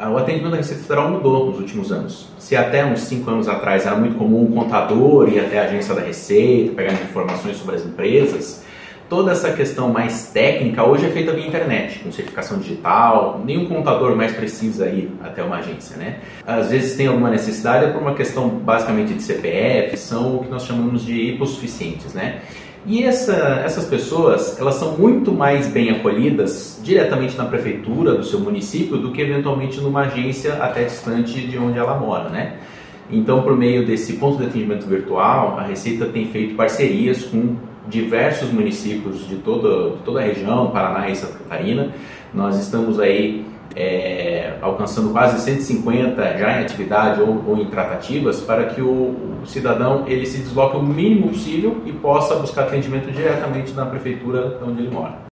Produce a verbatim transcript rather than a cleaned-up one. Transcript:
o atendimento da Receita Federal mudou nos últimos anos. Se até uns cinco anos atrás era muito comum um contador ir até a agência da Receita, pegar informações sobre as empresas, toda essa questão mais técnica hoje é feita via internet, com certificação digital, nenhum contador mais precisa ir até uma agência, né? Às vezes tem alguma necessidade, é por uma questão basicamente de C P F, são o que nós chamamos de hipossuficientes, né? E essa, essas pessoas, elas são muito mais bem acolhidas diretamente na prefeitura do seu município do que eventualmente numa agência até distante de onde ela mora, né? Então, por meio desse ponto de atendimento virtual, a Receita tem feito parcerias com diversos municípios de toda, de toda a região, Paraná e Santa Catarina. Nós estamos aí é, alcançando quase cento e cinquenta já em atividade ou, ou em tratativas para que o, o cidadão ele se desloque o mínimo possível e possa buscar atendimento diretamente na prefeitura onde ele mora.